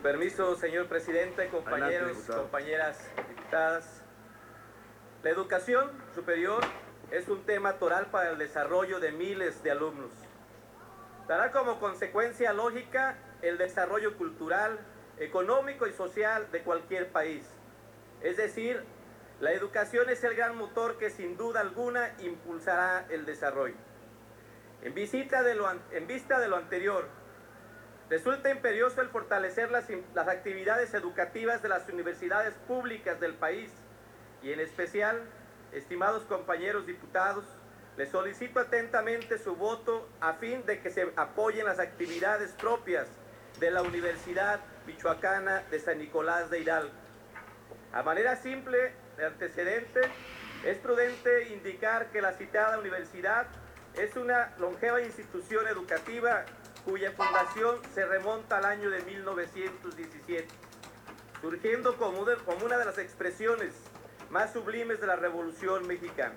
Con permiso, señor presidente, compañeros, Adelante, compañeras diputadas. La educación superior es un tema toral para el desarrollo de miles de alumnos. Dará como consecuencia lógica el desarrollo cultural, económico y social de cualquier país. Es decir, la educación es el gran motor que sin duda alguna impulsará el desarrollo. En vista de lo anterior, resulta imperioso el fortalecer las actividades educativas de las universidades públicas del país y en especial, estimados compañeros diputados, les solicito atentamente su voto a fin de que se apoyen las actividades propias de la Universidad Michoacana de San Nicolás de Hidalgo. A manera simple de antecedente, es prudente indicar que la citada universidad es una longeva institución educativa cuya fundación se remonta al año de 1917, surgiendo como una de las expresiones más sublimes de la Revolución Mexicana.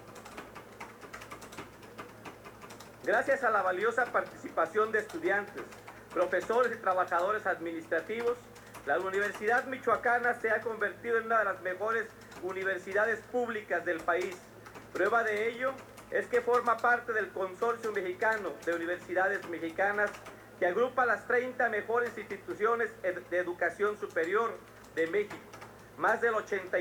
Gracias a la valiosa participación de estudiantes, profesores y trabajadores administrativos, la Universidad Michoacana se ha convertido en una de las mejores universidades públicas del país. Prueba de ello es que forma parte del Consorcio Mexicano de Universidades Mexicanas, que agrupa las 30 mejores instituciones de educación superior de México. Más del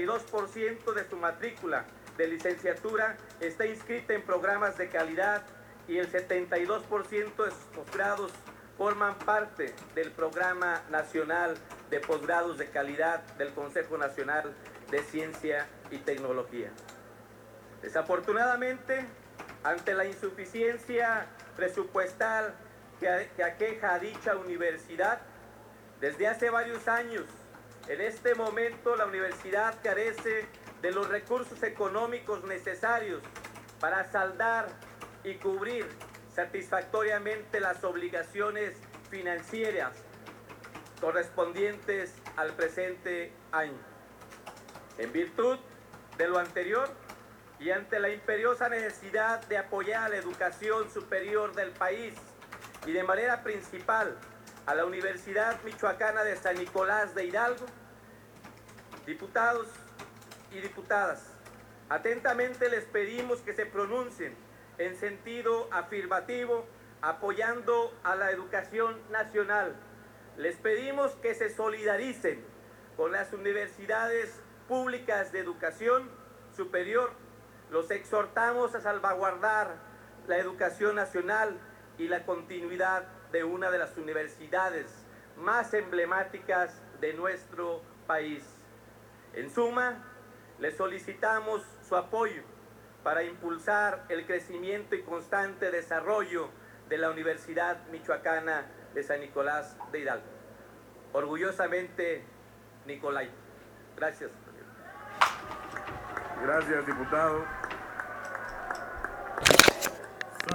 82% de su matrícula de licenciatura está inscrita en programas de calidad y el 72% de sus posgrados forman parte del Programa Nacional de Posgrados de Calidad del Consejo Nacional de Ciencia y Tecnología. Desafortunadamente, ante la insuficiencia presupuestal que aqueja a dicha universidad, desde hace varios años, en este momento la universidad carece de los recursos económicos necesarios para saldar y cubrir satisfactoriamente las obligaciones financieras correspondientes al presente año. En virtud de lo anterior y ante la imperiosa necesidad de apoyar a la educación superior del país y de manera principal a la Universidad Michoacana de San Nicolás de Hidalgo, diputados y diputadas, atentamente les pedimos que se pronuncien en sentido afirmativo apoyando a la educación nacional. Les pedimos que se solidaricen con las universidades públicas de educación superior. Los exhortamos a salvaguardar la educación nacional y la continuidad de una de las universidades más emblemáticas de nuestro país. En suma, les solicitamos su apoyo para impulsar el crecimiento y constante desarrollo de la Universidad Michoacana de San Nicolás de Hidalgo. Orgullosamente, Nicolay. Gracias. Gracias, diputado.